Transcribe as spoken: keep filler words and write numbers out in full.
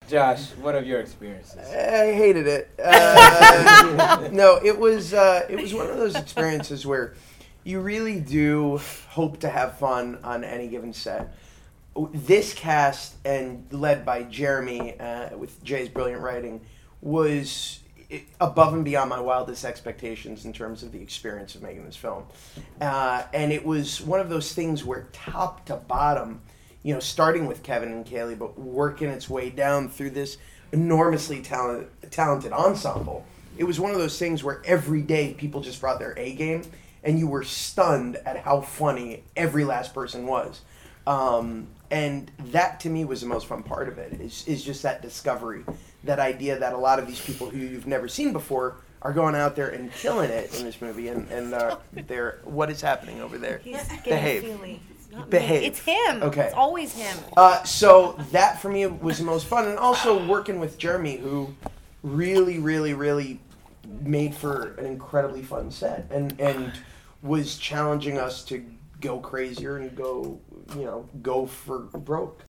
Josh, what are your experiences? I hated it. Uh, no, it was uh, it was one of those experiences where you really do hope to have fun on any given set. This cast, and led by Jeremy uh, with Jay's brilliant writing, was above and beyond my wildest expectations in terms of the experience of making this film. Uh, and it was one of those things where top to bottom, you know, starting with Kevin and Kaylee, but working its way down through this enormously talent, talented ensemble, it was one of those things where every day people just brought their A game, and you were stunned at how funny every last person was. Um, and that, to me, was the most fun part of it, is, is just that discovery, that idea that a lot of these people who you've never seen before are going out there and killing it in this movie, and, and uh, they're, what is happening over there? He's Behave. feely. It's not Behave. me. It's him. Okay. It's always him. Uh, so that, for me, was the most fun, and also working with Jeremy, who really, really, really made for an incredibly fun set, and and was challenging us to go crazier and go, you know, go for broke.